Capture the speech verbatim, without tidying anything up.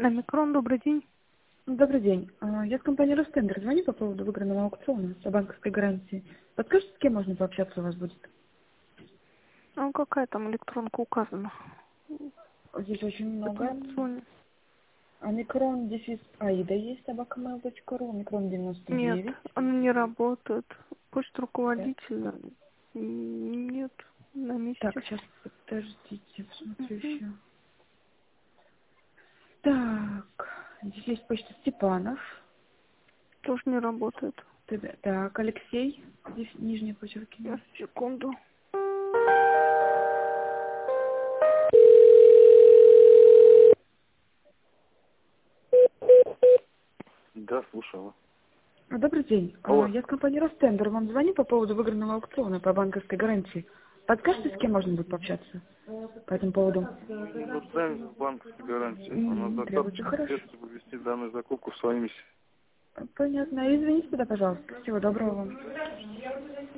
На микрон, добрый день. Добрый день. А, Я с компании Ростендер. Звоню по поводу выигранного аукциона по банковской гарантии. Подскажите, с кем можно пообщаться у вас будет? Ну, какая там электронка указана Здесь очень в этом много. аукционе? Омикрон, дефис Аида есть, собакамейл точка ру, омикрон девяносто Нет, девять. она не работает. Почта Да. руководителя м, нет на Так, месте. сейчас подождите, посмотрю Мгм. еще. Так, здесь есть почта Степанов. Тоже не работает. Т- Так, Алексей. Здесь нижнее Сейчас, подчеркивание. секунду. Да, слушала. А, Добрый день. А, Алло. Я с компании Ростендер. Вам звоню по поводу выигранного аукциона по банковской гарантии. Подскажите, с кем можно будет пообщаться по этому поводу? Мы не нуждаемся в банковской гарантии. У нас М, Не требуется. достаточно Хорошо. средств, чтобы вести данную закупку своими. Понятно. Извините тогда, пожалуйста. Всего доброго вам.